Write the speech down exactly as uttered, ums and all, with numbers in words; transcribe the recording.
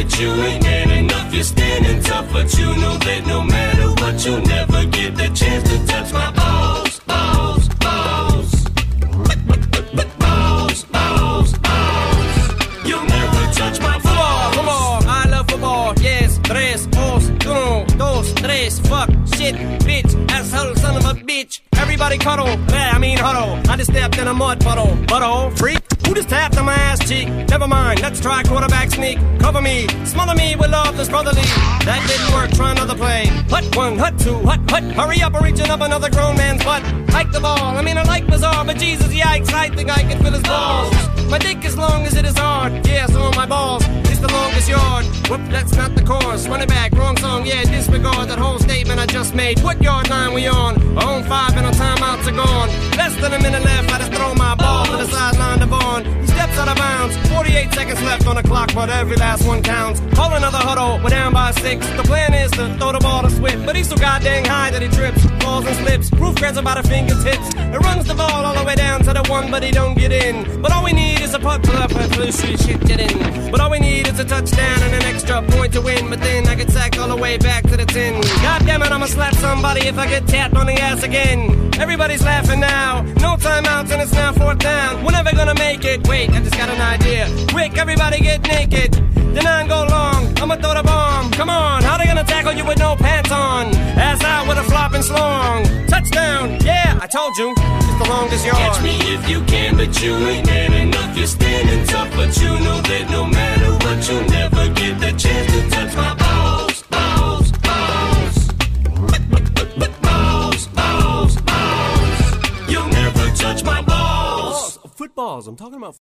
but you ain't man enough. You're standing tough, but you know that no matter what, you'll never get the chance to touch my balls, balls, balls. Balls, balls, balls. You'll never touch my balls. Come on, come on, I love football. Yes, tres, os, uno, dos, tres. Fuck, shit, bitch, asshole, son of a bitch. Everybody cuddle, yeah, I mean huddle. I just stepped in a mud puddle, butthole, freak. Who just tapped on my ass cheek? Never mind, let's try quarterback sneak. Cover me, smother me with love that's brotherly. That didn't work, try another play. Hut one, hut two, hut, hut. Hurry up, I'm reaching up another grown man's butt. Hike the ball, I mean I like bizarre, but Jesus, yikes, I think I can feel his balls. My dick as long as it is hard, yeah, so are my balls. It's the longest yard. Whoop, that's not the chorus. Run it back, wrong song, yeah, disregard that whole statement I just made. What yard line we on? On five and our timeouts are gone. Less than a minute left, I just throw my ball to the sideline to Vaughn. He steps out of bounds, forty-eight seconds left on the clock, but every last one counts. Call another huddle, we're down by six. The plan is to throw the ball to Swift, but he's so goddamn high that he trips, falls and slips. Roof grabs about a fingertips. It runs the ball all the way down to the one, but he don't get in. But all we need is a puck pull up and blue shit get in. But all we need is a touchdown and an extra point to win. But then I get sacked all the way back to the ten. God damn it, I'ma slap somebody if I get tapped on the ass again. Everybody's laughing now. No timeouts and it's now fourth down. We're never gonna make it. Wait, I just got an idea. Quick, everybody get naked. The nine go long. I'ma throw the bomb. Come on, how they gonna tackle you with no pants on? Ass out with a flopping slong. Touchdown, yeah, I told you. It's the longest yard. Catch me if you can, but you ain't man enough. You're standing tough, but you know that no matter what, you'll never get the chance to touch my balls, balls, balls. Balls, balls, balls. You'll never touch my balls. Footballs, I'm talking about